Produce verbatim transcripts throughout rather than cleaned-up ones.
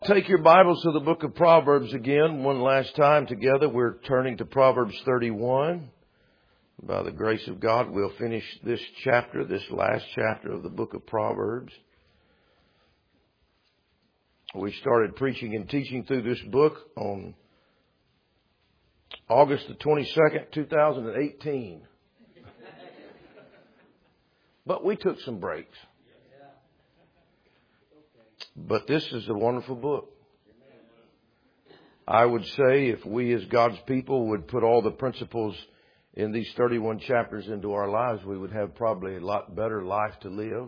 Take your Bibles to the book of Proverbs again, one last time together. We're turning to Proverbs thirty-one. By the grace of God, we'll finish this chapter, this last chapter of the book of Proverbs. We started preaching and teaching through this book on August the twenty-second, two thousand eighteen. But we took some breaks. But this is a wonderful book. I would say if we as God's people would put all the principles in these thirty-one chapters into our lives, we would have probably a lot better life to live.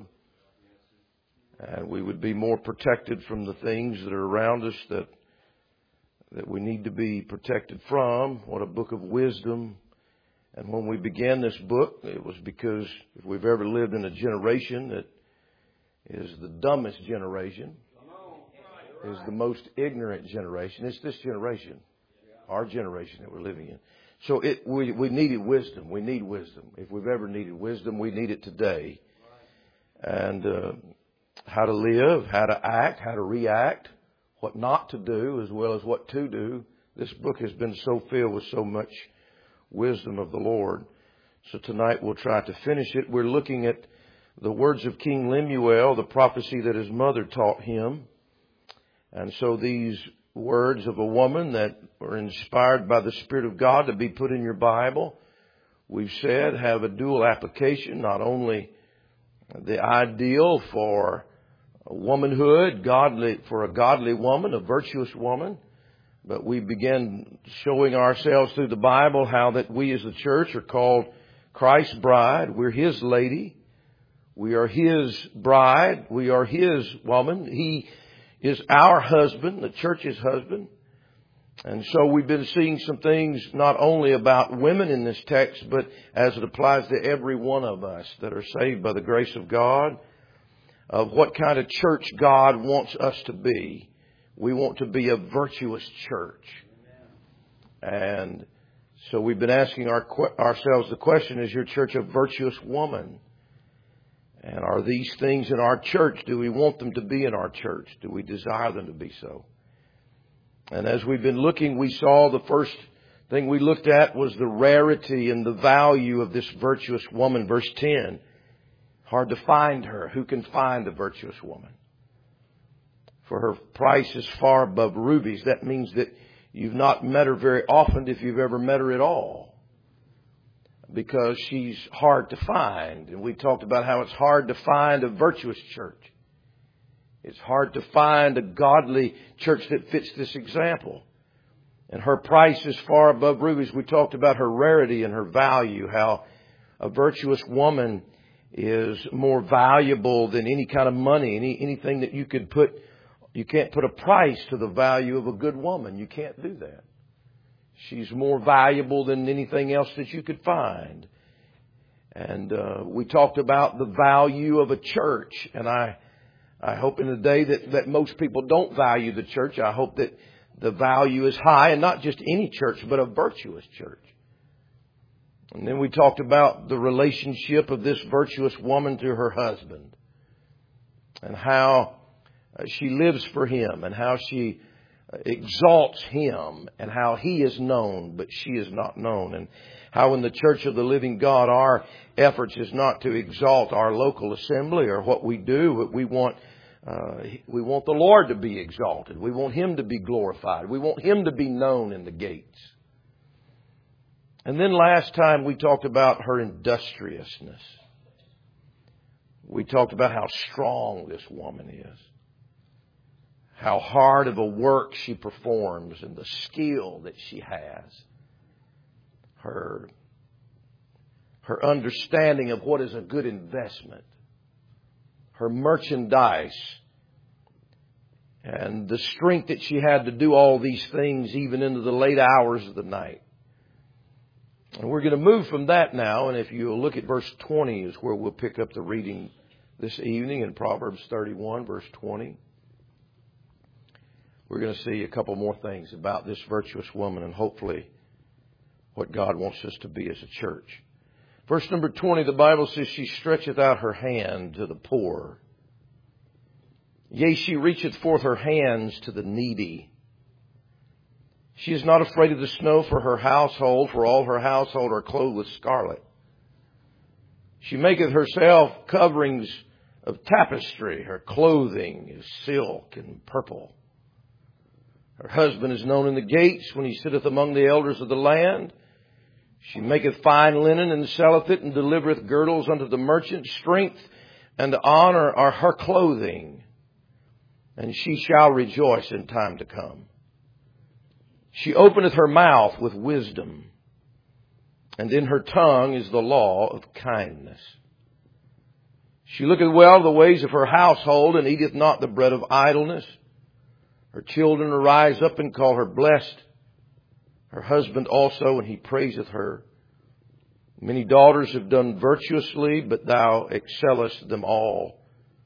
And we would be more protected from the things that are around us that that we need to be protected from. What a book of wisdom. And when we began this book, it was because if we've ever lived in a generation that is the dumbest generation, is the most ignorant generation. It's this generation, our generation that we're living in. So it, we, we needed wisdom. We need wisdom. If we've ever needed wisdom, we need it today. And uh, how to live, how to act, how to react, what not to do, as well as what to do. This book has been so filled with so much wisdom of the Lord. So tonight we'll try to finish it. We're looking at the words of King Lemuel, the prophecy that his mother taught him. And so these words of a woman that were inspired by the Spirit of God to be put in your Bible, we've said, have a dual application, not only the ideal for womanhood, godly, for a godly woman, a virtuous woman, but we begin showing ourselves through the Bible how that we as the church are called Christ's bride. We're His lady. We are His bride. We are His woman. He is our husband, the church's husband. And so we've been seeing some things not only about women in this text, but as it applies to every one of us that are saved by the grace of God, of what kind of church God wants us to be. We want to be a virtuous church. And so we've been asking our, ourselves the question, is your church a virtuous woman? And are these things in our church? Do we want them to be in our church? Do we desire them to be so? And as we've been looking, we saw the first thing we looked at was the rarity and the value of this virtuous woman. Verse ten. Hard to find her. Who can find a virtuous woman? For her price is far above rubies. That means that you've not met her very often, if you've ever met her at all, because she's hard to find. And we talked about how it's hard to find a virtuous church. It's hard to find a godly church that fits this example. And her price is far above rubies. We talked about her rarity and her value, how a virtuous woman is more valuable than any kind of money, any anything that you could put. You can't put a price to the value of a good woman. You can't do that. She's more valuable than anything else that you could find. And uh, we talked about the value of a church. And I I hope in the day that, that most people don't value the church. I hope that the value is high, and not just any church, but a virtuous church. And then we talked about the relationship of this virtuous woman to her husband, and how she lives for him, and how she exalts him, and how he is known, but she is not known. And how in the Church of the Living God, our efforts is not to exalt our local assembly or what we do, but we want uh, we want the Lord to be exalted. We want Him to be glorified. We want Him to be known in the gates. And then last time we talked about her industriousness. We talked about how strong this woman is. How hard of a work she performs and the skill that she has. Her, her understanding of what is a good investment. Her merchandise. And the strength that she had to do all these things even into the late hours of the night. And we're going to move from that now. And if you'll look at verse twenty is where we'll pick up the reading this evening in Proverbs thirty-one, verse twenty. We're going to see a couple more things about this virtuous woman and hopefully what God wants us to be as a church. Verse number twenty, the Bible says, she stretcheth out her hand to the poor. Yea, she reacheth forth her hands to the needy. She is not afraid of the snow for her household, for all her household are clothed with scarlet. She maketh herself coverings of tapestry. Her clothing is silk and purple. Her husband is known in the gates when he sitteth among the elders of the land. She maketh fine linen and selleth it, and delivereth girdles unto the merchant. Strength and honor are her clothing, and she shall rejoice in time to come. She openeth her mouth with wisdom, and in her tongue is the law of kindness. She looketh well the ways of her household, and eateth not the bread of idleness. Her children arise up and call her blessed. Her husband also, and he praiseth her. Many daughters have done virtuously, but thou excellest them all.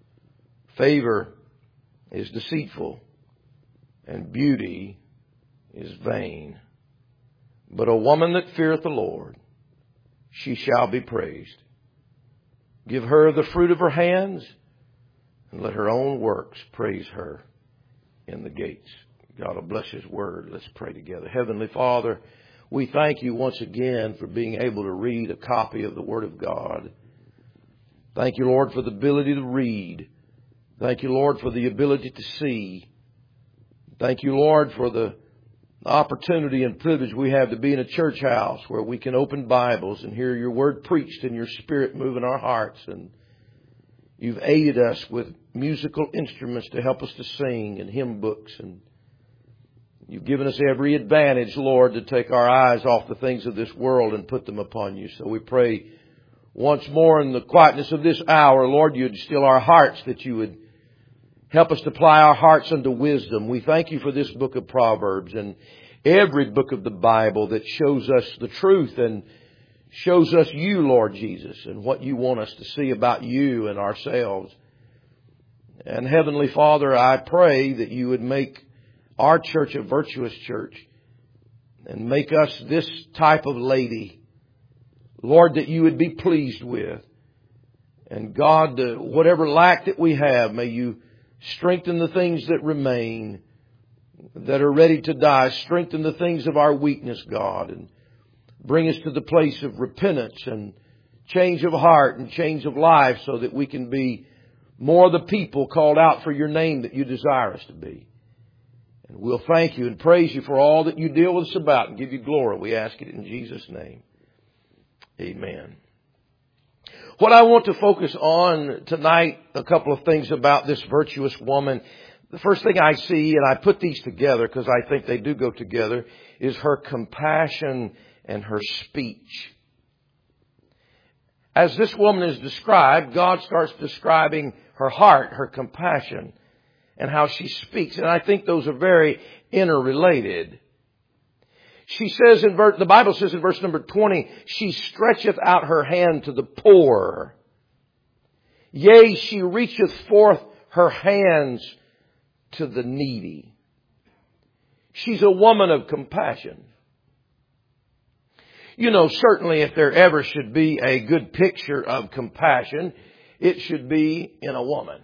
Favor is deceitful, and beauty is vain. But a woman that feareth the Lord, she shall be praised. Give her the fruit of her hands, and let her own works praise her in the gates. God will bless His word. Let's pray together. Heavenly Father, we thank You once again for being able to read a copy of the Word of God. Thank You, Lord, for the ability to read. Thank You, Lord, for the ability to see. Thank You, Lord, for the opportunity and privilege we have to be in a church house where we can open Bibles and hear Your Word preached and Your Spirit move in our hearts. And You've aided us with musical instruments to help us to sing and hymn books. And You've given us every advantage, Lord, to take our eyes off the things of this world and put them upon You. So we pray once more in the quietness of this hour, Lord, You'd still our hearts, that You would help us to apply our hearts unto wisdom. We thank You for this book of Proverbs and every book of the Bible that shows us the truth and shows us You, Lord Jesus, and what You want us to see about You and ourselves. And Heavenly Father, I pray that You would make our church a virtuous church and make us this type of lady, Lord, that You would be pleased with. And God, whatever lack that we have, may You strengthen the things that remain, that are ready to die. Strengthen the things of our weakness, God, and bring us to the place of repentance and change of heart and change of life, so that we can be more the people called out for Your name that You desire us to be. And we'll thank You and praise You for all that You deal with us about and give You glory. We ask it in Jesus' name. Amen. What I want to focus on tonight, a couple of things about this virtuous woman. The first thing I see, and I put these together because I think they do go together, is her compassion and her speech. As this woman is described, God starts describing her heart, her compassion, and how she speaks. And I think those are very interrelated. She says in verse, the Bible says in verse number twenty, she stretcheth out her hand to the poor. Yea, she reacheth forth her hands to the needy. She's a woman of compassion. You know, certainly if there ever should be a good picture of compassion, it should be in a woman.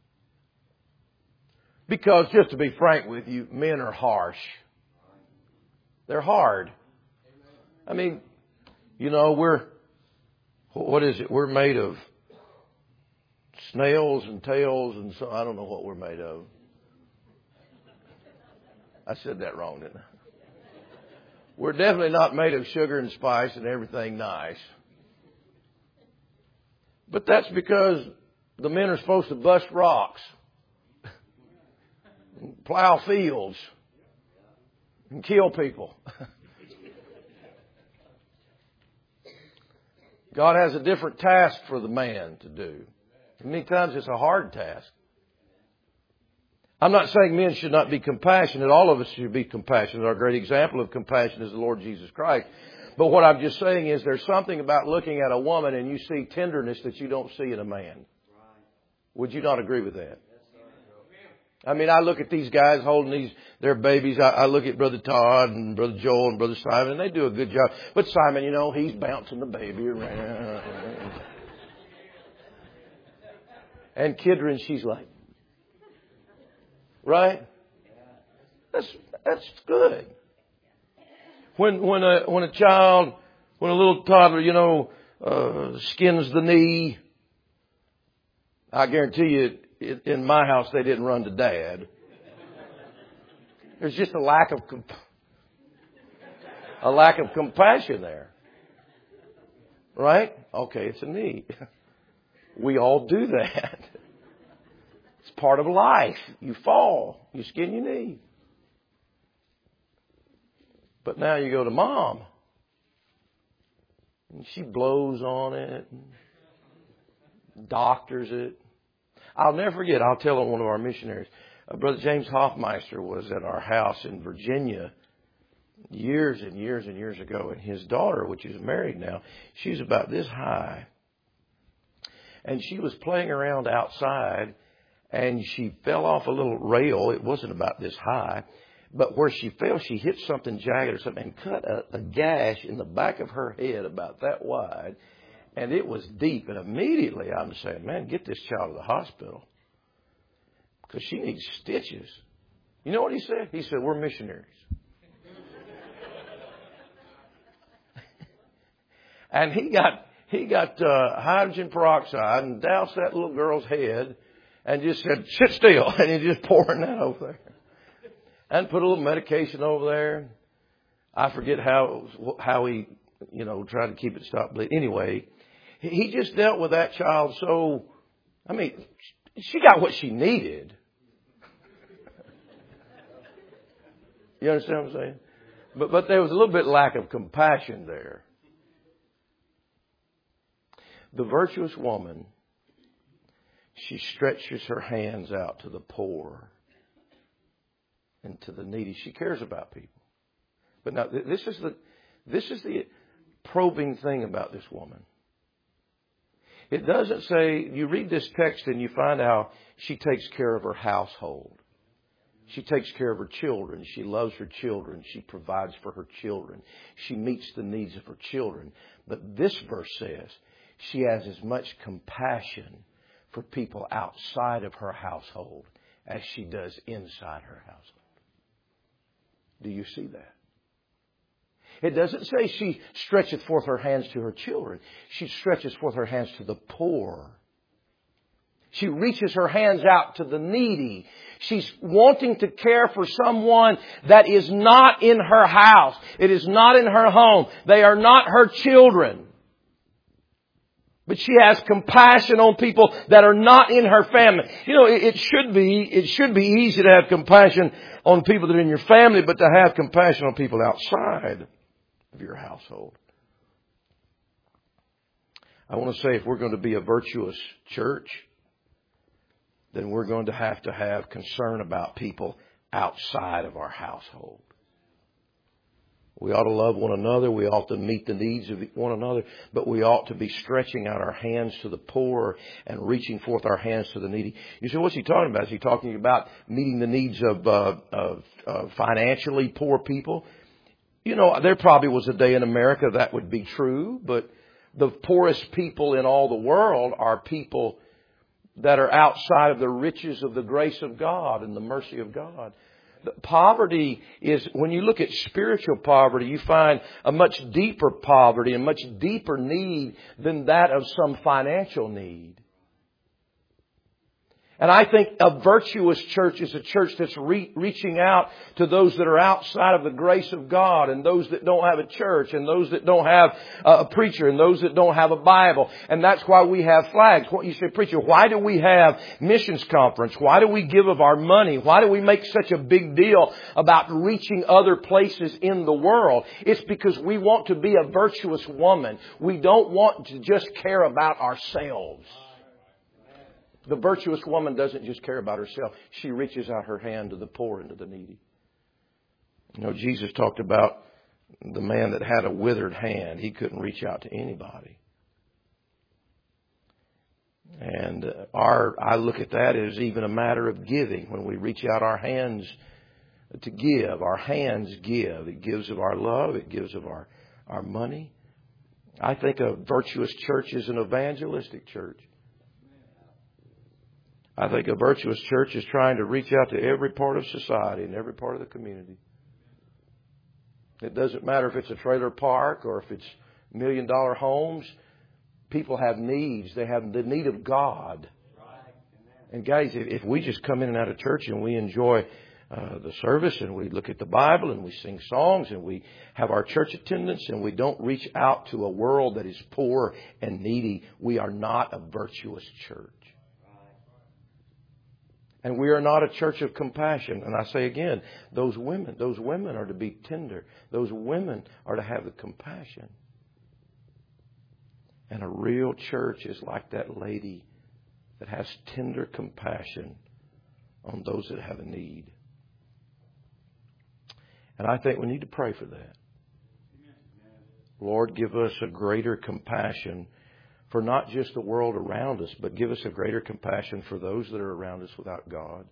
Because, just to be frank with you, men are harsh. They're hard. I mean, you know, we're, what is it? We're made of snails and tails and so, I don't know what we're made of. I said that wrong, didn't I? We're definitely not made of sugar and spice and everything nice. But that's because the men are supposed to bust rocks, plow fields, and kill people. God has a different task for the man to do. Many times it's a hard task. I'm not saying men should not be compassionate. All of us should be compassionate. Our great example of compassion is the Lord Jesus Christ. But what I'm just saying is there's something about looking at a woman and you see tenderness that you don't see in a man. Would you not agree with that? I mean, I look at these guys holding these their babies. I, I look at Brother Todd and Brother Joel and Brother Simon, and they do a good job. But Simon, you know, he's bouncing the baby around. And Kidron, she's like, Right? That's that's good. When when a when a child, when a little toddler, you know, uh, skins the knee, I guarantee you, in my house they didn't run to Dad. There's just a lack of comp- a lack of compassion there. Right? Okay, it's a knee. We all do that. It's part of life. You fall. You skin your knee. But now you go to Mom. And she blows on it. And doctors it. I'll never forget. I'll tell one of our missionaries. Uh, Brother James Hoffmeister was at our house in Virginia years and years and years ago. And his daughter, which is married now, she's about this high. And she was playing around outside. And she fell off a little rail. It wasn't about this high. But where she fell, she hit something jagged or something and cut a, a gash in the back of her head about that wide. And it was deep. And immediately I'm saying, man, get this child to the hospital. Because she needs stitches. You know what he said? He said, we're missionaries. And he got he got uh, hydrogen peroxide and doused that little girl's head. And just said, sit still. And he just pouring that over there. And put a little medication over there. I forget how how he, you know, tried to keep it stop bleeding. Anyway, he just dealt with that child so, I mean, she got what she needed. You understand what I'm saying? But, but there was a little bit lack of compassion there. The virtuous woman, she stretches her hands out to the poor and to the needy. She cares about people. But now this is the this is the probing thing about this woman. It doesn't say, you read this text and you find how she takes care of her household. She takes care of her children. She loves her children. She provides for her children. She meets the needs of her children. But this verse says she has as much compassion for people outside of her household as she does inside her household. Do you see that? It doesn't say she stretcheth forth her hands to her children. She stretches forth her hands to the poor. She reaches her hands out to the needy. She's wanting to care for someone that is not in her house. It is not in her home. They are not her children. But she has compassion on people that are not in her family. You know, it, it should be, it should be easy to have compassion on people that are in your family, but to have compassion on people outside of your household. I want to say if we're going to be a virtuous church, then we're going to have to have concern about people outside of our household. We ought to love one another. We ought to meet the needs of one another. But we ought to be stretching out our hands to the poor and reaching forth our hands to the needy. You say, what's he talking about? Is he talking about meeting the needs of, uh, of uh, financially poor people? You know, there probably was a day in America that would be true. But the poorest people in all the world are people that are outside of the riches of the grace of God and the mercy of God. Poverty is, when you look at spiritual poverty, you find a much deeper poverty, a much deeper need than that of some financial need. And I think a virtuous church is a church that's re- reaching out to those that are outside of the grace of God, and those that don't have a church, and those that don't have a preacher, and those that don't have a Bible. And that's why we have flags. What you say, preacher, why do we have missions conference? Why do we give of our money? Why do we make such a big deal about reaching other places in the world? It's because we want to be a virtuous woman. We don't want to just care about ourselves. The virtuous woman doesn't just care about herself. She reaches out her hand to the poor and to the needy. You know, Jesus talked about the man that had a withered hand. He couldn't reach out to anybody. And our, I look at that as even a matter of giving. When we reach out our hands to give, our hands give. It gives of our love. It gives of our, our money. I think a virtuous church is an evangelistic church. I think a virtuous church is trying to reach out to every part of society and every part of the community. It doesn't matter if it's a trailer park or if it's million dollar homes. People have needs. They have the need of God. And guys, if we just come in and out of church and we enjoy uh, the service and we look at the Bible and we sing songs and we have our church attendance and we don't reach out to a world that is poor and needy, we are not a virtuous church. And we are not a church of compassion. And I say again, those women, those women are to be tender. Those women are to have the compassion. And a real church is like that lady that has tender compassion on those that have a need. And I think we need to pray for that. Lord, give us a greater compassion for not just the world around us, but give us a greater compassion for those that are around us without God.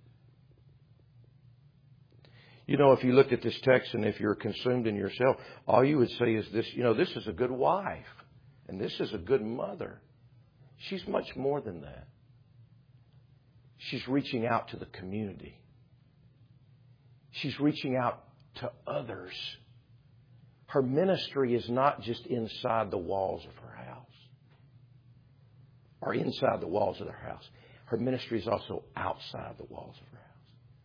You know, if you looked at this text and if you're consumed in yourself, all you would say is this, you know, this is a good wife and this is a good mother. She's much more than that. She's reaching out to the community. She's reaching out to others. Her ministry is not just inside the walls of her house or inside the walls of her house. Her ministry is also outside the walls of her house.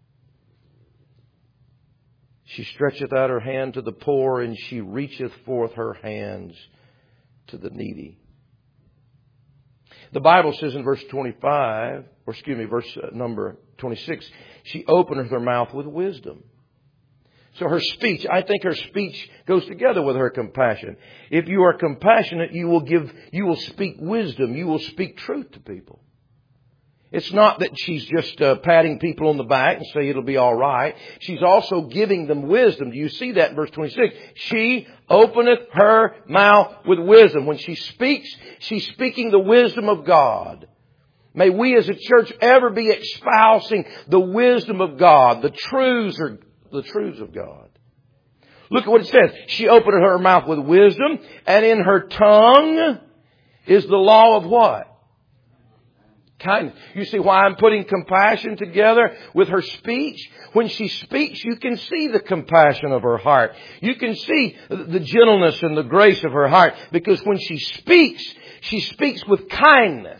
She stretcheth out her hand to the poor, and she reacheth forth her hands to the needy. The Bible says in verse twenty-five, or excuse me, verse number twenty-six, she openeth her mouth with wisdom. So her speech, I think her speech goes together with her compassion. If you are compassionate, you will give, you will speak wisdom. You will speak truth to people. It's not that she's just uh, patting people on the back and say it'll be all right. She's also giving them wisdom. Do you see that in verse twenty-six? She openeth her mouth with wisdom. When she speaks, she's speaking the wisdom of God. May we as a church ever be espousing the wisdom of God, the truths or the truths of God. Look at what it says. She openeth her mouth with wisdom, and in her tongue is the law of what? Kindness. You see why I'm putting compassion together with her speech? When she speaks, you can see the compassion of her heart. You can see the gentleness and the grace of her heart. Because when she speaks, she speaks with kindness.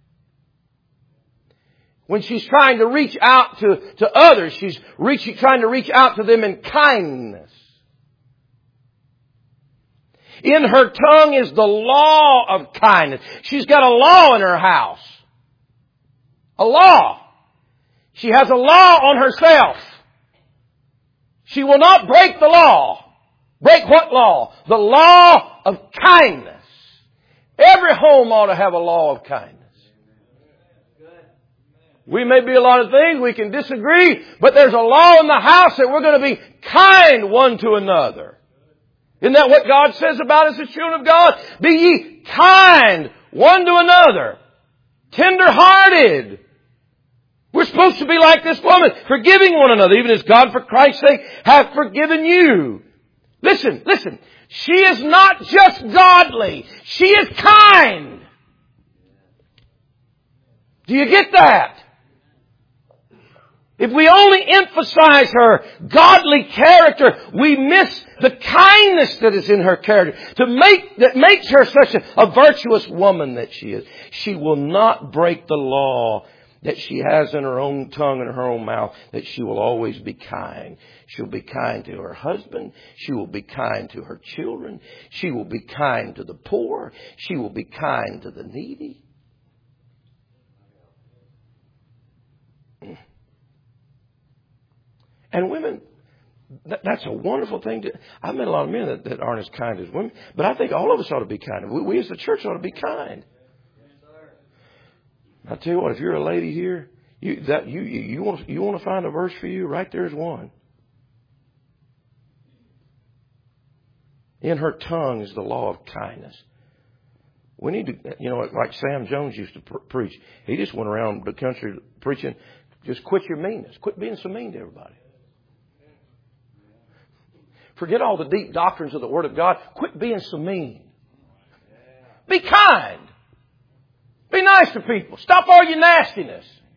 When she's trying to reach out to, to others, she's reaching, trying to reach out to them in kindness. In her tongue is the law of kindness. She's got a law in her house. A law. She has a law on herself. She will not break the law. Break what law? The law of kindness. Every home ought to have a law of kindness. We may be a lot of things, we can disagree, but there's a law in the house that we're going to be kind one to another. Isn't that what God says about us as children of God? Be ye kind one to another. Tender-hearted. We're supposed to be like this woman, forgiving one another, even as God, for Christ's sake, hath forgiven you. Listen, listen. She is not just godly. She is kind. Do you get that? If we only emphasize her godly character, we miss the kindness that is in her character, to make that makes her such a, a virtuous woman that she is. She will not break the law that she has in her own tongue and her own mouth, that she will always be kind. She'll be kind to her husband. She will be kind to her children. She will be kind to the poor. She will be kind to the needy. And women, that, that's a wonderful thing to... I've met a lot of men that, that aren't as kind as women, but I think all of us ought to be kind. We, we as the church ought to be kind. I tell you what, if you're a lady here, you that you you, you want you want to find a verse for you, right there's one. In her tongue is the law of kindness. We need to, you know, like Sam Jones used to pr- preach. He just went around the country preaching, just quit your meanness. Quit being so mean to everybody. Forget all the deep doctrines of the Word of God. Quit being so mean. Be kind. Be nice to people. Stop all your nastiness.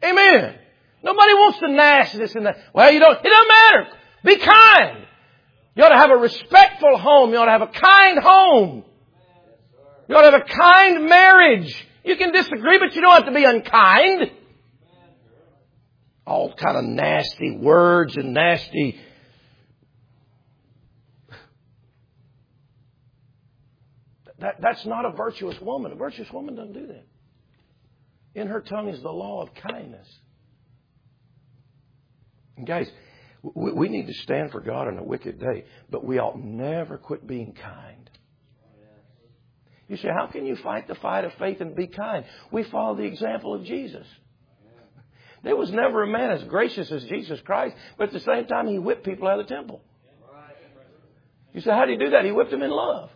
Amen. Nobody wants the nastiness in that. Well, you don't, it doesn't matter. Be kind. You ought to have a respectful home. You ought to have a kind home. You ought to have a kind marriage. You can disagree, but you don't have to be unkind. All kind of nasty words and nasty. That, that's not a virtuous woman. A virtuous woman doesn't do that. In her tongue is the law of kindness. And guys, we, we need to stand for God in a wicked day, but we ought never quit being kind. You say, how can you fight the fight of faith and be kind? We follow the example of Jesus. There was never a man as gracious as Jesus Christ, but at the same time, He whipped people out of the temple. You say, how did He do that? He whipped them in love.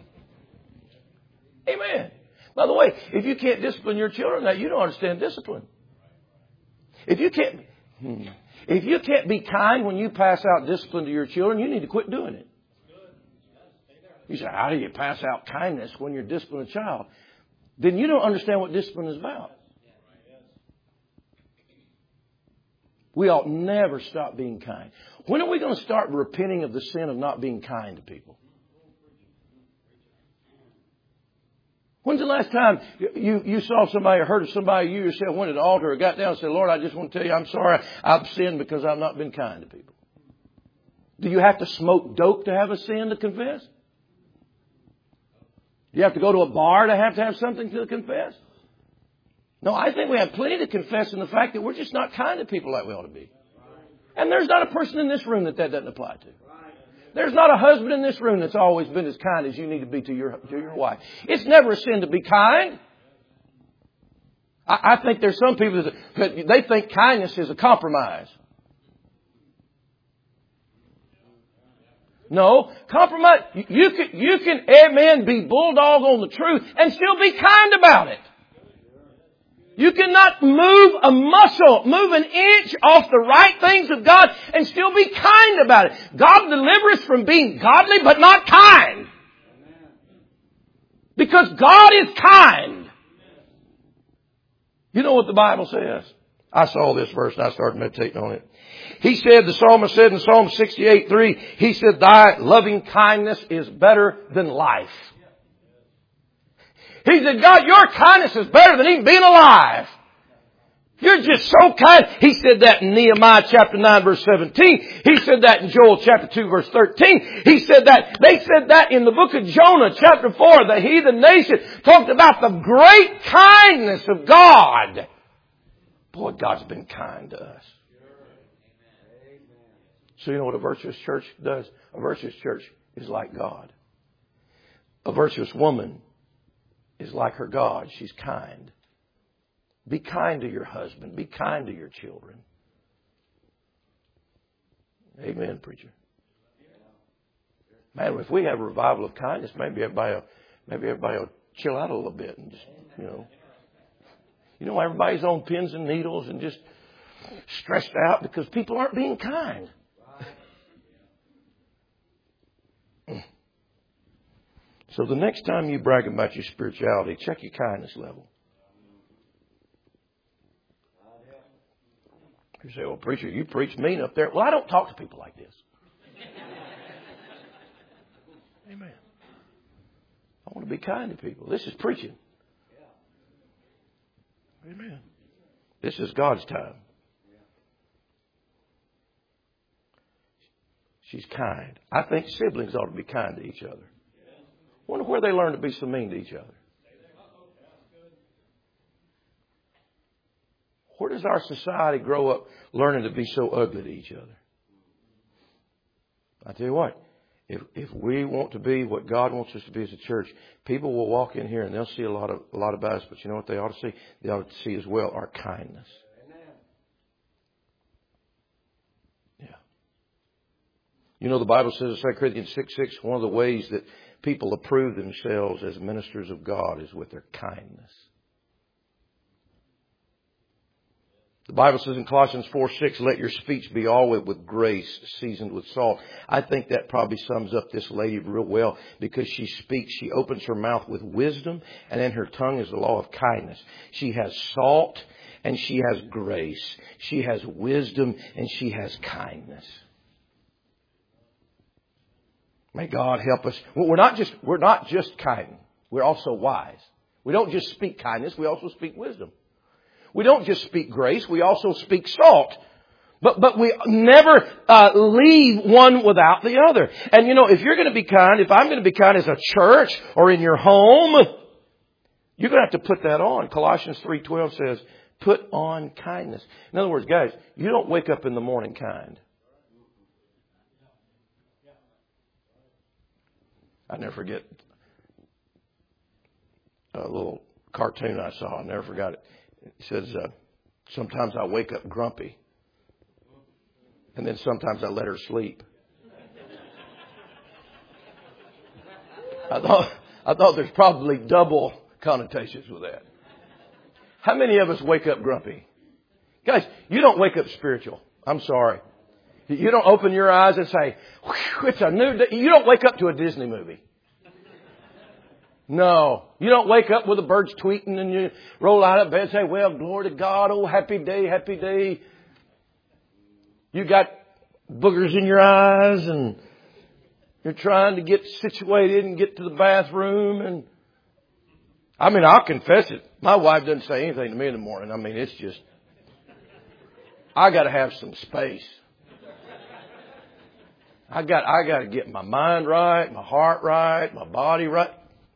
Amen. By the way, if you can't discipline your children, now you don't understand discipline. If you can't, hmm, if you can't be kind when you pass out discipline to your children, you need to quit doing it. You say, how do you pass out kindness when you're disciplining a child? Then you don't understand what discipline is about. We ought never stop being kind. When are we going to start repenting of the sin of not being kind to people? When's the last time you, you saw somebody or heard of somebody, you yourself went to the altar or got down and said, Lord, I just want to tell you I'm sorry I've sinned because I've not been kind to people? Do you have to smoke dope to have a sin to confess? Do you have to go to a bar to have to have something to confess? No, I think we have plenty to confess in the fact that we're just not kind to people like we ought to be. And there's not a person in this room that that doesn't apply to. There's not a husband in this room that's always been as kind as you need to be to your, to your wife. It's never a sin to be kind. I, I think there's some people that, that they think kindness is a compromise. No, compromise. You can, you can, amen, be bulldog on the truth and still be kind about it. You cannot move a muscle, move an inch off the right things of God and still be kind about it. God deliver us from being godly but not kind. Because God is kind. You know what the Bible says? I saw this verse and I started meditating on it. He said, the psalmist said in Psalm sixty-eight three, he said, thy loving kindness is better than life. He said, God, your kindness is better than even being alive. You're just so kind. He said that in Nehemiah chapter nine verse seventeen. He said that in Joel chapter two verse thirteen. He said that, they said that in the book of Jonah chapter four. The heathen nation talked about the great kindness of God. Boy, God's been kind to us. So you know what a virtuous church does? A virtuous church is like God. A virtuous woman is like her God. She's kind. Be kind to your husband. Be kind to your children. Amen, preacher. Man, if we have a revival of kindness, maybe everybody will, maybe everybody will chill out a little bit and just, you know. You know, everybody's on pins and needles and just stressed out because people aren't being kind. So the next time you brag about your spirituality, check your kindness level. You say, well, preacher, you preach mean up there. Well, I don't talk to people like this. Amen. I want to be kind to people. This is preaching. Amen. This is God's time. She's kind. I think siblings ought to be kind to each other. I wonder where they learn to be so mean to each other. Where does our society grow up learning to be so ugly to each other? I tell you what, if if we want to be what God wants us to be as a church, people will walk in here and they'll see a lot of a lot about us. But you know what they ought to see? They ought to see as well our kindness. Yeah. You know the Bible says in Second Corinthians six six, one of the ways that people approve themselves as ministers of God is with their kindness. The Bible says in Colossians four six, let your speech be always with grace, seasoned with salt. I think that probably sums up this lady real well because she speaks, she opens her mouth with wisdom, and in her tongue is the law of kindness. She has salt, and she has grace. She has wisdom and she has kindness. May God help us. We're not just, we're not just kind. We're also wise. We don't just speak kindness. We also speak wisdom. We don't just speak grace. We also speak salt. But, but we never uh, leave one without the other. And you know, if you're going to be kind, if I'm going to be kind as a church or in your home, you're going to have to put that on. Colossians three twelve says, put on kindness. In other words, guys, you don't wake up in the morning kind. I never forget a little cartoon I saw. I never forgot it. It says, uh, sometimes I wake up grumpy. And then sometimes I let her sleep. I thought, I thought there's probably double connotations with that. How many of us wake up grumpy? Guys, you don't wake up spiritual. I'm sorry. You don't open your eyes and say, it's a new day. You don't wake up to a Disney movie. No. You don't wake up with the birds tweeting and you roll out of bed and say, well, glory to God. Oh, happy day, happy day. You got boogers in your eyes and you're trying to get situated and get to the bathroom. And I mean, I'll confess it. My wife doesn't say anything to me in the morning. I mean, it's just, I got to have some space. I got, I got to get my mind right, my heart right, my body right.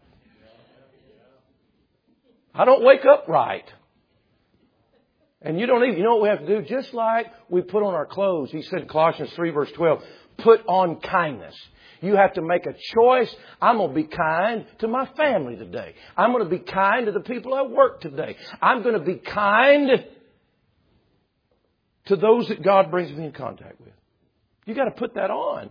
I don't wake up right. And you don't even, you know what we have to do? Just like we put on our clothes. He said in Colossians three verse twelve, put on kindness. You have to make a choice. I'm going to be kind to my family today. I'm going to be kind to the people I work today. I'm going to be kind to those that God brings me in contact with. You got to put that on.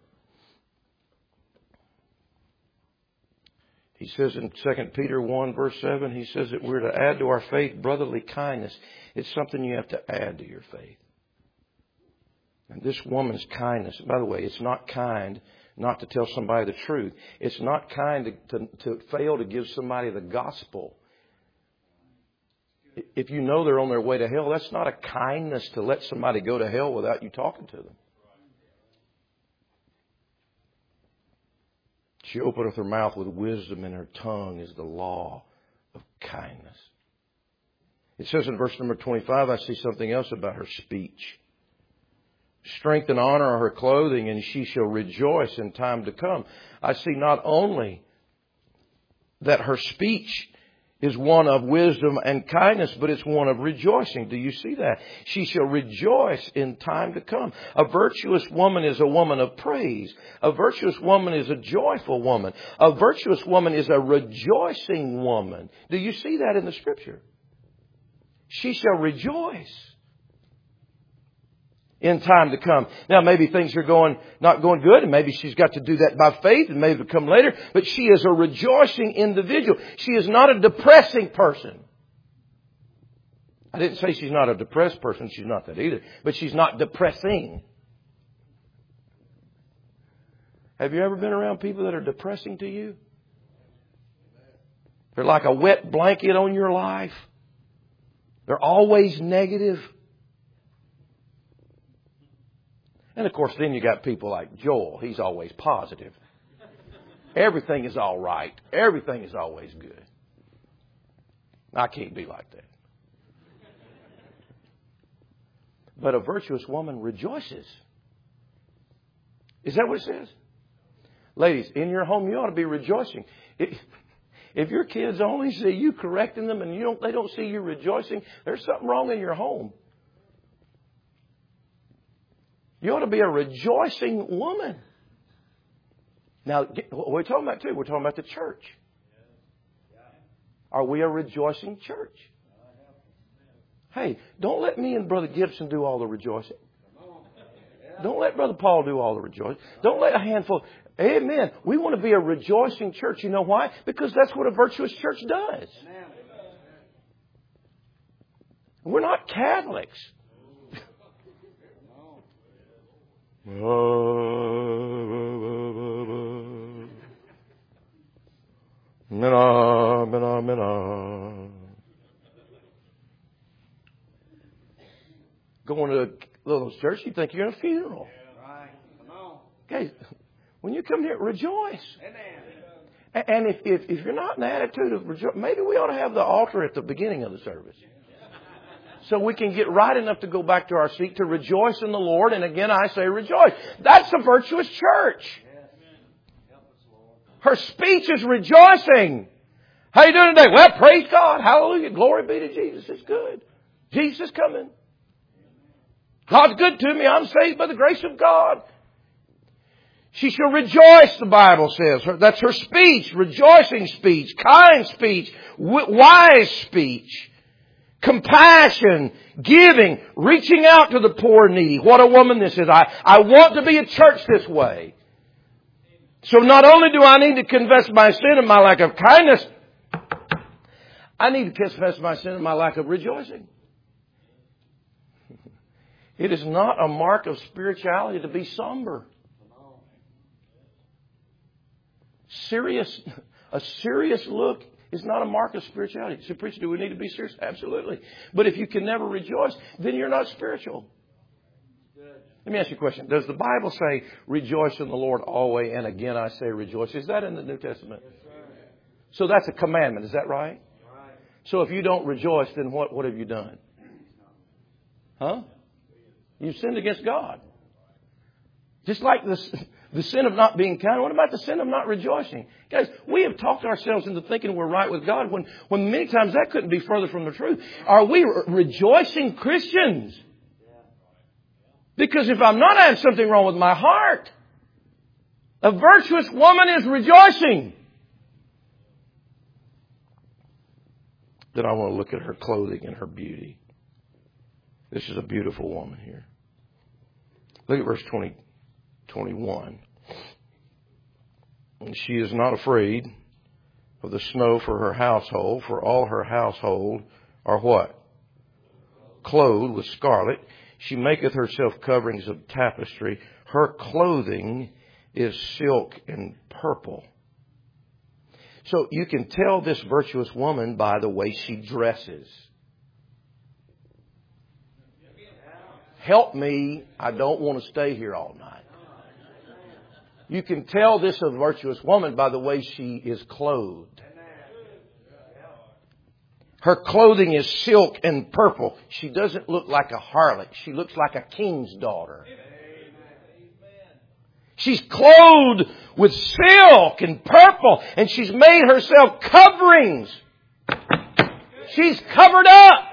He says in Second Peter one verse seven, he says that we're to add to our faith brotherly kindness. It's something you have to add to your faith. And this woman's kindness, by the way, it's not kind not to tell somebody the truth. It's not kind to, to, to fail to give somebody the gospel. If you know they're on their way to hell, that's not a kindness to let somebody go to hell without you talking to them. She openeth her mouth with wisdom, and her tongue is the law of kindness. It says in verse number twenty-five, I see something else about her speech. Strength and honor are her clothing, and she shall rejoice in time to come. I see not only that her speech is one of wisdom and kindness, but it's one of rejoicing. Do you see that? She shall rejoice in time to come. A virtuous woman is a woman of praise. A virtuous woman is a joyful woman. A virtuous woman is a rejoicing woman. Do you see that in the Scripture? She shall rejoice in time to come. Now, maybe things are going not going good, and maybe she's got to do that by faith, and maybe it'll come later. But she is a rejoicing individual. She is not a depressing person. I didn't say she's not a depressed person. She's not that either. But she's not depressing. Have you ever been around people that are depressing to you? They're like a wet blanket on your life. They're always negative. And of course, then you got people like Joel. He's always positive. Everything is all right. Everything is always good. I can't be like that. But a virtuous woman rejoices. Is that what it says? Ladies, in your home, you ought to be rejoicing. If, if your kids only see you correcting them and you don't, they don't see you rejoicing, there's something wrong in your home. You ought to be a rejoicing woman. Now, what are we talking about too? We're talking about the church. Are we a rejoicing church? Hey, don't let me and Brother Gibson do all the rejoicing. Don't let Brother Paul do all the rejoicing. Don't let a handful. Amen. We want to be a rejoicing church. You know why? Because that's what a virtuous church does. We're not Catholics. Mina, mina, mina. People's Church, you think you're in a funeral. Okay, when you come here, rejoice. And if, if, if you're not in the attitude of rejoice, maybe we ought to have the altar at the beginning of the service. So we can get right enough to go back to our seat to rejoice in the Lord. And again, I say rejoice. That's a virtuous church. Her speech is rejoicing. How you doing today? Well, praise God. Hallelujah. Glory be to Jesus. It's good. Jesus is coming. God's good to me. I'm saved by the grace of God. She shall rejoice, the Bible says. That's her speech. Rejoicing speech. Kind speech. Wise speech. Compassion. Giving. Reaching out to the poor and needy. What a woman this is. I, I want to be a church this way. So not only do I need to confess my sin and my lack of kindness, I need to confess my sin and my lack of rejoicing. It is not a mark of spirituality to be somber. Serious, a serious look is not a mark of spirituality. So, preacher, do we need to be serious? Absolutely. But if you can never rejoice, then you're not spiritual. Let me ask you a question. Does the Bible say, rejoice in the Lord always, and again I say rejoice? Is that in the New Testament? So that's a commandment. Is that right? So if you don't rejoice, then what, what have you done? Huh? You've sinned against God. Just like the, the sin of not being kind. What about the sin of not rejoicing? Guys, we have talked ourselves into thinking we're right with God when, when many times that couldn't be further from the truth. Are we re- rejoicing Christians? Because if I'm not, I have something wrong with my heart. A virtuous woman is rejoicing. Then I want to look at her clothing and her beauty. This is a beautiful woman here. Look at verse twenty, twenty-one. And she is not afraid of the snow for her household, for all her household are what? Clothed with scarlet. She maketh herself coverings of tapestry. Her clothing is silk and purple. So you can tell this virtuous woman by the way she dresses. Help me, I don't want to stay here all night. You can tell this a virtuous woman by the way she is clothed. Her clothing is silk and purple. She doesn't look like a harlot. She looks like a king's daughter. She's clothed with silk and purple, and she's made herself coverings. She's covered up.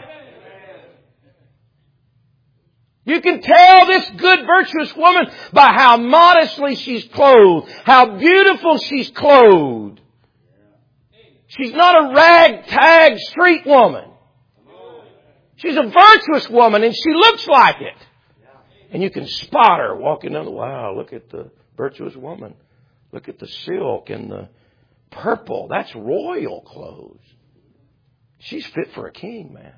You can tell this good, virtuous woman by how modestly she's clothed, how beautiful she's clothed. She's not a ragtag street woman. She's a virtuous woman, and she looks like it. And you can spot her walking down the, wow, look at the virtuous woman. Look at the silk and the purple. That's royal clothes. She's fit for a king, man.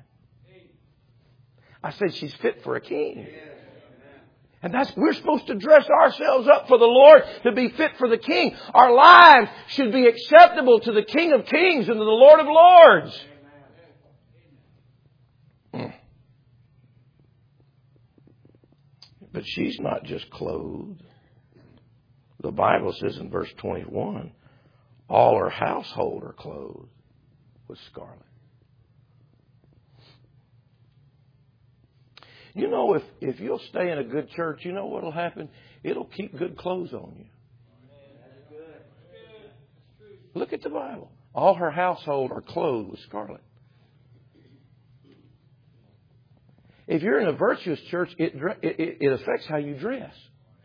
I said she's fit for a king. And that's, we're supposed to dress ourselves up for the Lord to be fit for the King. Our lives should be acceptable to the King of Kings and to the Lord of Lords. Mm. But she's not just clothed. The Bible says in verse twenty-one, all her household are clothed with scarlet. You know, if, if you'll stay in a good church, you know what will happen? It'll keep good clothes on you. Look at the Bible. All her household are clothed with scarlet. If you're in a virtuous church, it, it, it affects how you dress.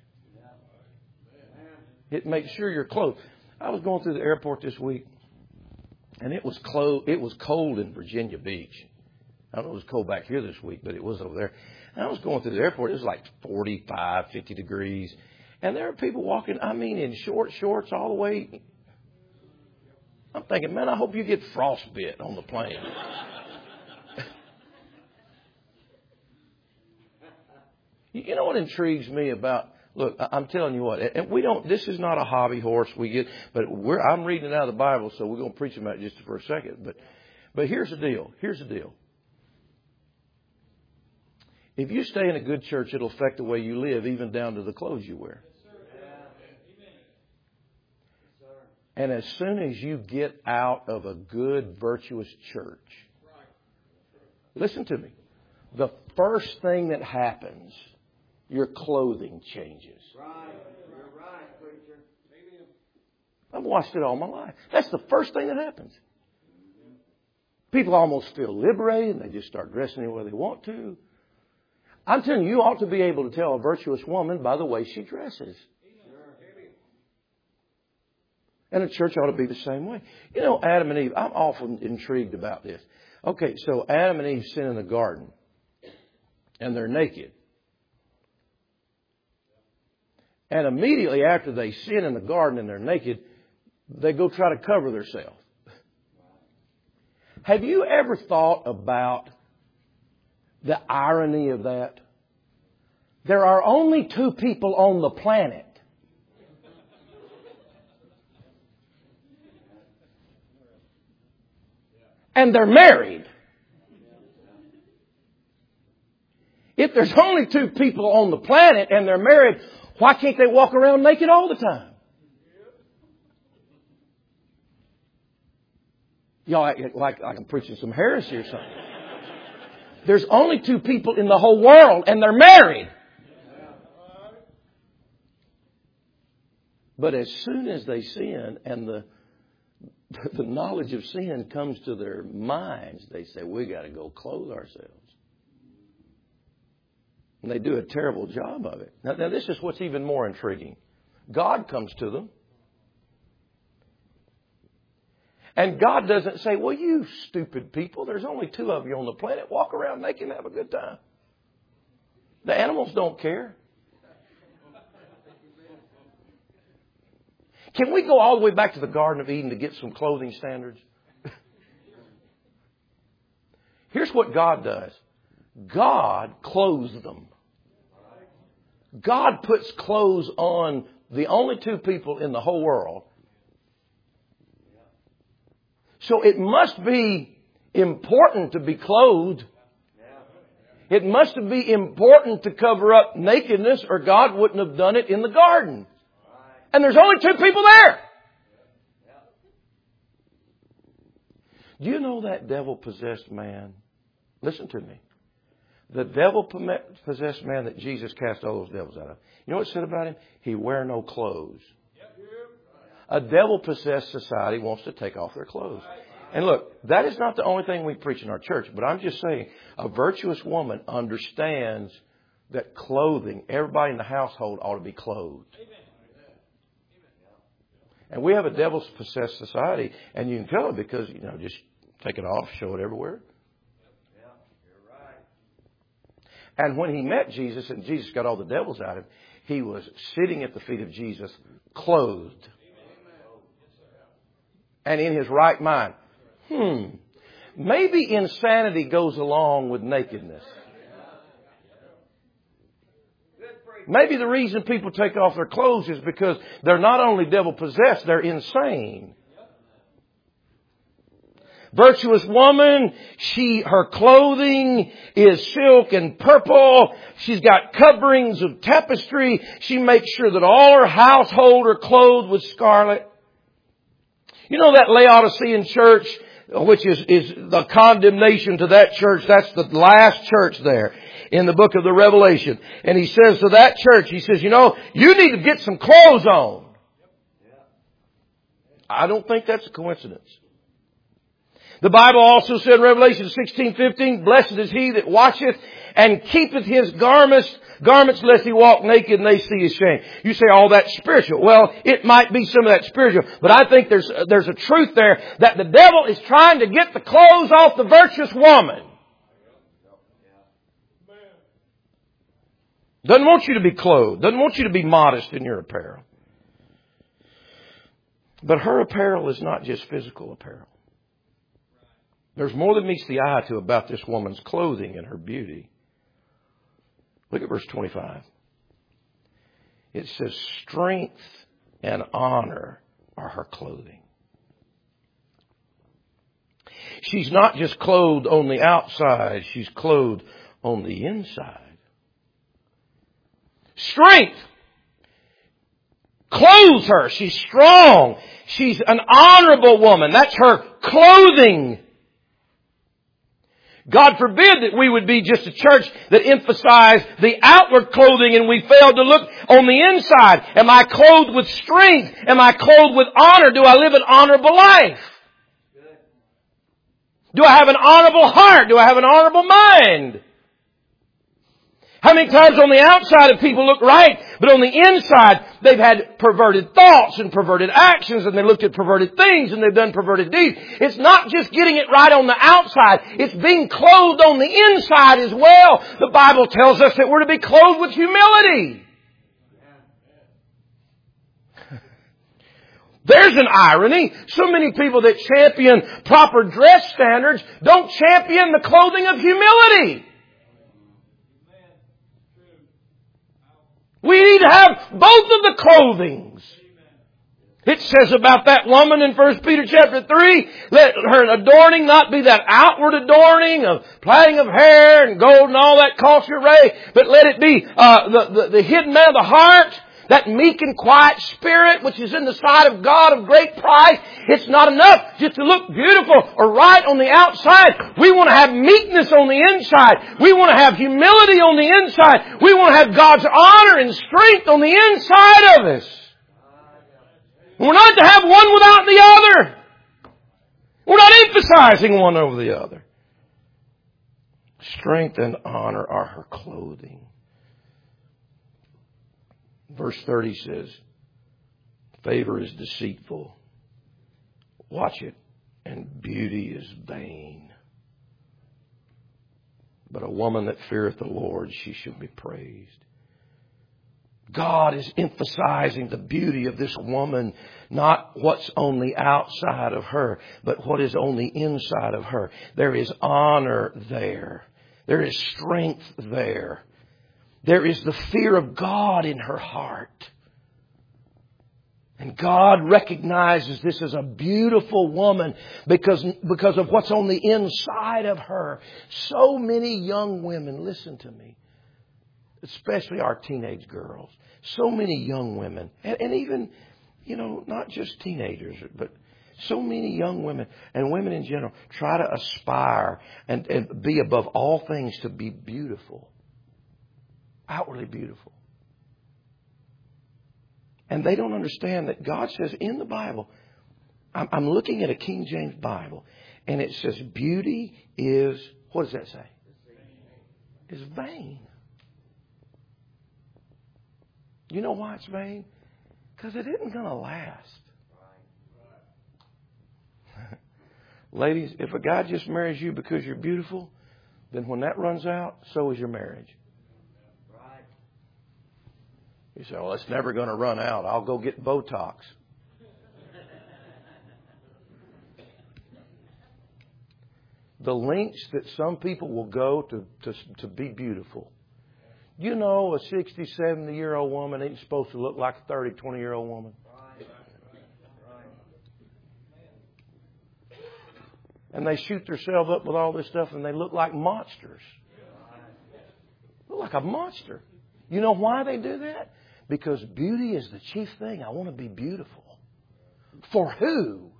It makes sure you're clothed. I was going through the airport this week, and it was clo- It was cold in Virginia Beach. I don't know if it was cold back here this week, but it was over there. And I was going through the airport. It was like forty-five, fifty degrees. And there are people walking, I mean, in short shorts all the way. I'm thinking, man, I hope you get frostbite on the plane. You know what intrigues me about, look, I'm telling you what, and we don't, this is not a hobby horse we get, but we're, I'm reading it out of the Bible, so we're going to preach about it just for a second. But, but here's the deal. Here's the deal. If you stay in a good church, it'll affect the way you live, even down to the clothes you wear. And as soon as you get out of a good, virtuous church, listen to me, the first thing that happens, your clothing changes. I've watched it all my life. That's the first thing that happens. People almost feel liberated and they just start dressing the way they want to. I'm telling you, you ought to be able to tell a virtuous woman by the way she dresses. And a church ought to be the same way. You know, Adam and Eve, I'm often intrigued about this. Okay, so Adam and Eve sin in the garden. And they're naked. And immediately after they sin in the garden and they're naked, they go try to cover themselves. Have you ever thought about the irony of that? There are only two people on the planet. And they're married. If there's only two people on the planet and they're married, why can't they walk around naked all the time? Y'all act like, like I'm preaching some heresy or something. There's only two people in the whole world and they're married. But as soon as they sin and the the knowledge of sin comes to their minds, they say, we got to go clothe ourselves. And they do a terrible job of it. Now, now, this is what's even more intriguing. God comes to them. And God doesn't say, well, you stupid people, there's only two of you on the planet. Walk around naked and have a good time. The animals don't care. Can we go all the way back to the Garden of Eden to get some clothing standards? Here's what God does. God clothes them. God puts clothes on the only two people in the whole world. So it must be important to be clothed. It must be important to cover up nakedness, or God wouldn't have done it in the garden. And there's only two people there. Do you know that devil-possessed man? Listen to me. The devil-possessed man that Jesus cast all those devils out of. You know what it said about him? He wear no clothes. A devil-possessed society wants to take off their clothes. And look, that is not the only thing we preach in our church. But I'm just saying, a virtuous woman understands that clothing, everybody in the household ought to be clothed. And we have a devil-possessed society, and you can tell it because, you know, just take it off, show it everywhere. Yeah, you're right. And when he met Jesus, and Jesus got all the devils out of him, he was sitting at the feet of Jesus, clothed. And in his right mind. Hmm. Maybe insanity goes along with nakedness. Maybe the reason people take off their clothes is because they're not only devil-possessed, they're insane. Virtuous woman, she, her clothing is silk and purple. She's got coverings of tapestry. She makes sure that all her household are clothed with scarlet. You know that Laodicean church, which is, is the condemnation to that church. That's the last church there in the book of the Revelation. And he says to that church, he says, you know, you need to get some clothes on. I don't think that's a coincidence. The Bible also said in Revelation sixteen fifteen, blessed is he that watcheth and keepeth his garments, garments lest he walk naked and they see his shame. You say, all that's spiritual. Well, it might be some of that spiritual, but I think there's, there's a truth there that the devil is trying to get the clothes off the virtuous woman. Doesn't want you to be clothed. Doesn't want you to be modest in your apparel. But her apparel is not just physical apparel. There's more than meets the eye to about this woman's clothing and her beauty. Look at verse twenty-five. It says, strength and honor are her clothing. She's not just clothed on the outside, she's clothed on the inside. Strength clothes her. She's strong. She's an honorable woman. That's her clothing. God forbid that we would be just a church that emphasized the outward clothing and we failed to look on the inside. Am I clothed with strength? Am I clothed with honor? Do I live an honorable life? Do I have an honorable heart? Do I have an honorable mind? How many times on the outside have people looked right, but on the inside they've had perverted thoughts and perverted actions, and they looked at perverted things and they've done perverted deeds. It's not just getting it right on the outside. It's being clothed on the inside as well. The Bible tells us that we're to be clothed with humility. There's an irony. So many people that champion proper dress standards don't champion the clothing of humility. We need to have both of the clothings. It says about that woman in First Peter chapter three, let her adorning not be that outward adorning of plaiting of hair and gold and all that costly array, but let it be uh, the, the, the hidden man of the heart, that meek and quiet spirit which is in the sight of God of great price. It's not enough just to look beautiful or right on the outside. We want to have meekness on the inside. We want to have humility on the inside. We want to have God's honor and strength on the inside of us. We're not to have one without the other. We're not emphasizing one over the other. Strength and honor are her clothing. Verse thirty says, favor is deceitful. Watch it. And beauty is vain. But a woman that feareth the Lord, she shall be praised. God is emphasizing the beauty of this woman, not what's on the outside of her, but what is on the inside of her. There is honor there. There is strength there. There is the fear of God in her heart. And God recognizes this as a beautiful woman because, because of what's on the inside of her. So many young women, listen to me, especially our teenage girls, so many young women, and, and even, you know, not just teenagers, but so many young women and women in general try to aspire and, and be above all things to be beautiful. Outwardly beautiful. And they don't understand that God says in the Bible, I'm, I'm looking at a King James Bible, and it says beauty is, what does that say? Is vain. You know why it's vain? Because it isn't going to last. Ladies, if a guy just marries you because you're beautiful, then when that runs out, so is your marriage. You say, well, it's never going to run out. I'll go get Botox. The lengths that some people will go to, to, to be beautiful. You know, a sixty, seventy-year-old woman ain't supposed to look like a thirty, twenty-year-old woman. And they shoot themselves up with all this stuff and they look like monsters. Look like a monster. You know why they do that? Because beauty is the chief thing. I want to be beautiful. For who?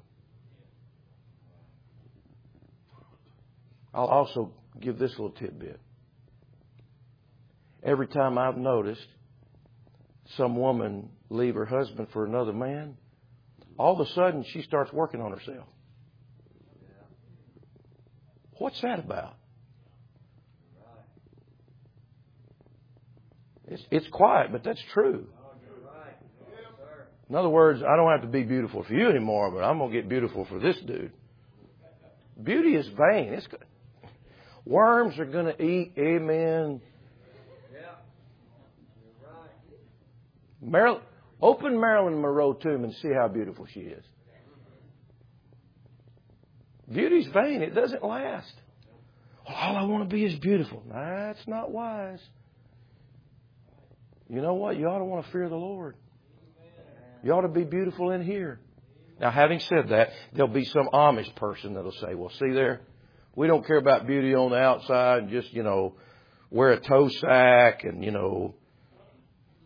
I'll also give this little tidbit. Every time I've noticed some woman leave her husband for another man, all of a sudden she starts working on herself. What's that about? It's, it's quiet, but that's true. In other words, I don't have to be beautiful for you anymore, but I'm going to get beautiful for this dude. Beauty is vain. It's good. Worms are going to eat. Amen. Marilyn, open Marilyn Monroe tomb and see how beautiful she is. Beauty's vain. It doesn't last. Well, all I want to be is beautiful. That's not wise. You know what? You ought to want to fear the Lord. You ought to be beautiful in here. Now, having said that, there'll be some Amish person that'll say, well, see there, we don't care about beauty on the outside. Just, you know, wear a toe sack and, you know,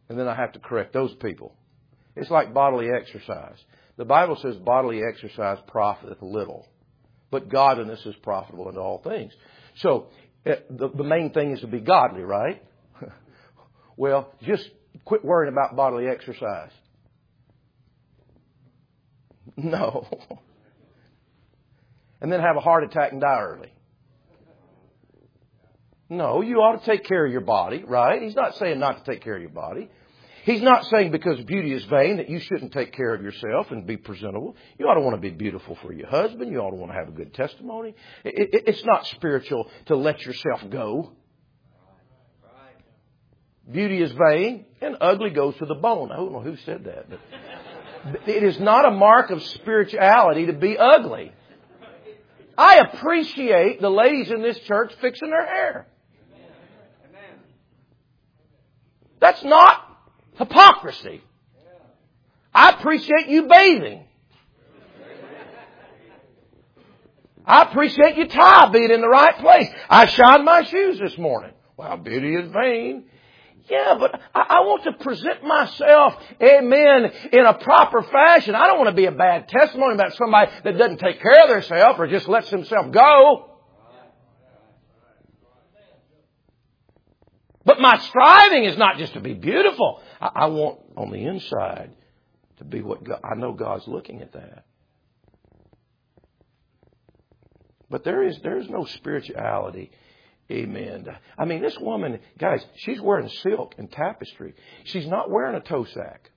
And then I have to correct those people. It's like bodily exercise. The Bible says bodily exercise profiteth little, but godliness is profitable in all things. So the, the main thing is to be godly, right? Well, just quit worrying about bodily exercise. No. And then have a heart attack and die early. No, you ought to take care of your body, right? He's not saying not to take care of your body. He's not saying because beauty is vain that you shouldn't take care of yourself and be presentable. You ought to want to be beautiful for your husband. You ought to want to have a good testimony. It, it, it's not spiritual to let yourself go. Beauty is vain and ugly goes to the bone. I don't know who said that, but it is not a mark of spirituality to be ugly. I appreciate the ladies in this church fixing their hair. That's not hypocrisy. I appreciate you bathing. I appreciate your tie being in the right place. I shined my shoes this morning. Well, beauty is vain. Yeah, but I, I want to present myself, amen, in a proper fashion. I don't want to be a bad testimony about somebody that doesn't take care of themselves or just lets himself go. But my striving is not just to be beautiful. I, I want on the inside to be what God, I know God's looking at that. But there is there is no spirituality. Amen. I mean, this woman, guys, she's wearing silk and tapestry. She's not wearing a toe sack.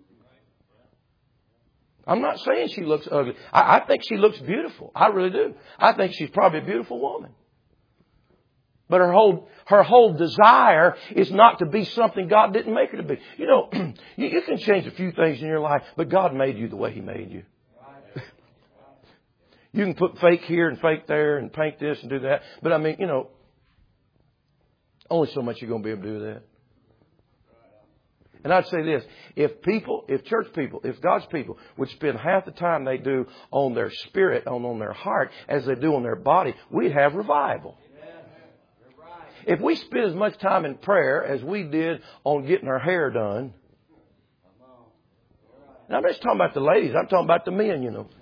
I'm not saying she looks ugly. I, I think she looks beautiful. I really do. I think she's probably a beautiful woman. But her whole her whole desire is not to be something God didn't make her to be. You know, you, you can change a few things in your life, but God made you the way He made you. You can put fake here and fake there and paint this and do that. But I mean, you know, only so much you're going to be able to do that. And I'd say this, if people, if church people, if God's people would spend half the time they do on their spirit, on, on their heart, as they do on their body, we'd have revival. If we spend as much time in prayer as we did on getting our hair done, and I'm just talking about the ladies, I'm talking about the men, you know.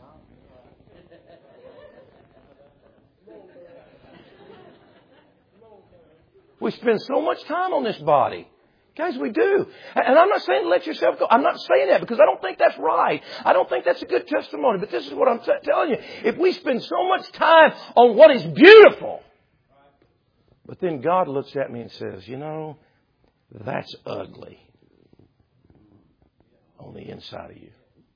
We spend so much time on this body. Guys, we do. And I'm not saying let yourself go. I'm not saying that because I don't think that's right. I don't think that's a good testimony. But this is what I'm t- telling you. If we spend so much time on what is beautiful, but then God looks at me and says, you know, that's ugly on the inside of you.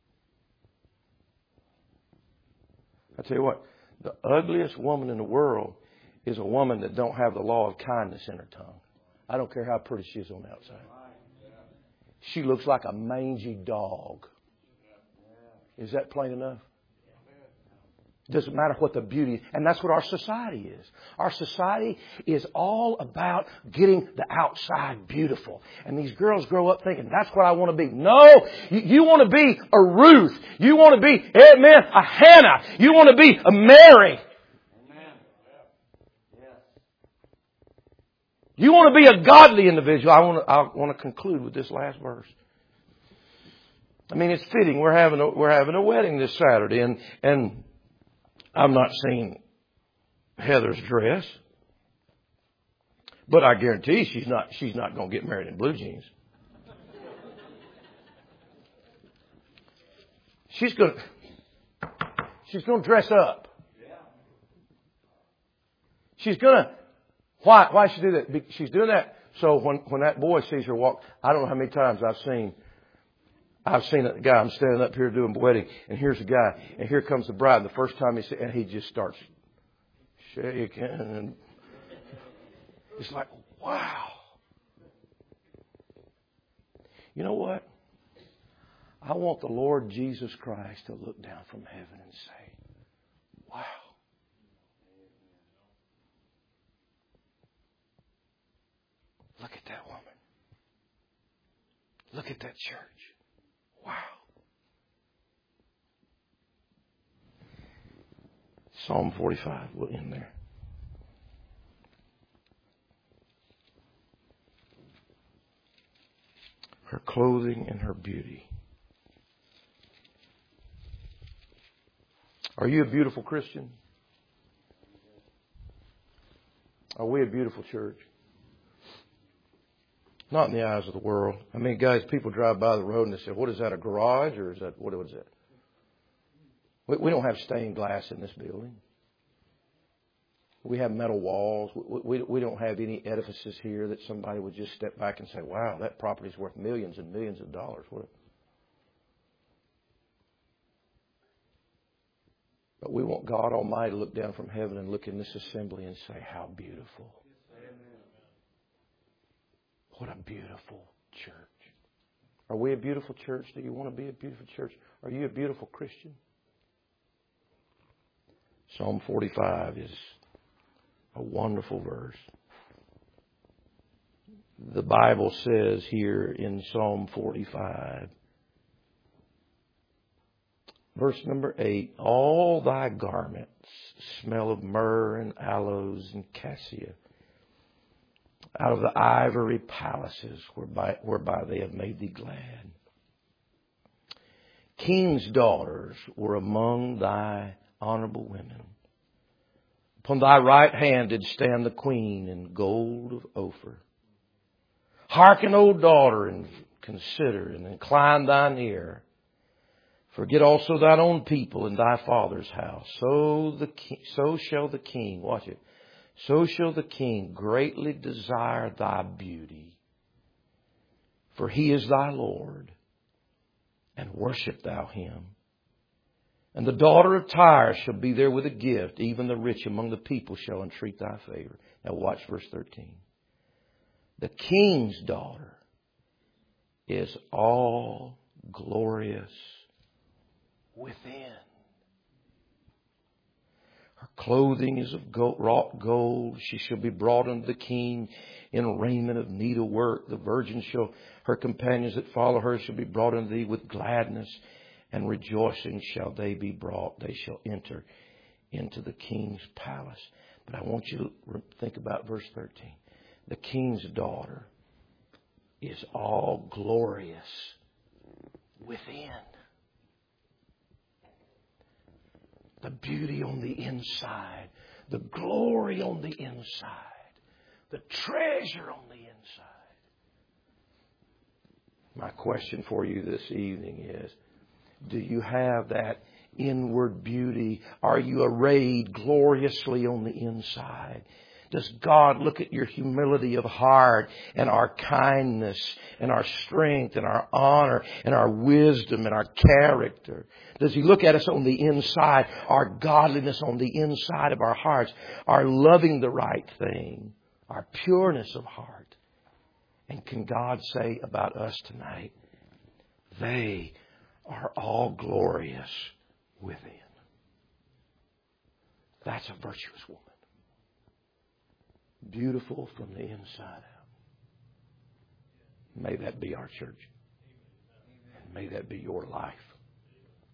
I tell you what, the ugliest woman in the world is a woman that don't have the law of kindness in her tongue. I don't care how pretty she is on the outside. She looks like a mangy dog. Is that plain enough? It doesn't matter what the beauty is. And that's what our society is. Our society is all about getting the outside beautiful. And these girls grow up thinking, that's what I want to be. No, you, you want to be a Ruth. You want to be, amen, a Hannah. You want to be a Mary. You want to be a godly individual. I want to, I want to conclude with this last verse. I mean, it's fitting. We're having a, we're having a wedding this Saturday, and and I'm not seeing Heather's dress, but I guarantee she's not she's not going to get married in blue jeans. She's going to she's going to dress up. She's going to. Why, why she do that? She's doing that so when, when that boy sees her walk, I don't know how many times I've seen, I've seen a guy, I'm standing up here doing a wedding, and here's a guy, and here comes the bride, and the first time he sees, and he just starts shaking, and it's like, wow. You know what? I want the Lord Jesus Christ to look down from heaven and say, wow. Look at that woman. Look at that church. Wow. Psalm forty-five, we'll end there. her clothing and her beauty. Are you a beautiful Christian? Are we a beautiful church? Not in the eyes of the world. I mean, guys, people drive by the road and they say, what is that, a garage? Or is that, what is that? We, we don't have stained glass in this building. We have metal walls. We, we, we don't have any edifices here that somebody would just step back and say, wow, that property's worth millions and millions of dollars. What? But we want God Almighty to look down from heaven and look in this assembly and say, how beautiful. What a beautiful church. Are we a beautiful church? Do you want to be a beautiful church? Are you a beautiful Christian? Psalm forty-five is a wonderful verse. The Bible says here in Psalm forty-five, verse number eight, all thy garments smell of myrrh and aloes and cassia, out of the ivory palaces whereby, whereby they have made thee glad. King's daughters were among thy honorable women. Upon thy right hand did stand the queen in gold of Ophir. Hearken, O daughter, and consider, and incline thine ear. Forget also thine own people in thy father's house. So the king, so shall the king, watch it, so shall the king greatly desire thy beauty. For he is thy Lord, and worship thou him. And the daughter of Tyre shall be there with a gift. Even the rich among the people shall entreat thy favor. Now watch verse thirteen. The king's daughter is all glorious within. Her clothing is of gold, wrought gold. She shall be brought unto the king in raiment of needlework. The virgin shall, her companions that follow her shall be brought unto thee with gladness and rejoicing shall they be brought. They shall enter into the king's palace. But I want you to think about verse thirteen. The king's daughter is all glorious within. The beauty on the inside. The glory on the inside. The treasure on the inside. My question for you this evening is, do you have that inward beauty? Are you arrayed gloriously on the inside? Does God look at your humility of heart and our kindness and our strength and our honor and our wisdom and our character? Does He look at us on the inside, our godliness on the inside of our hearts, our loving the right thing, our pureness of heart? And can God say about us tonight, they are all glorious within? That's a virtuous woman. Beautiful from the inside out. May that be our church. And may that be your life.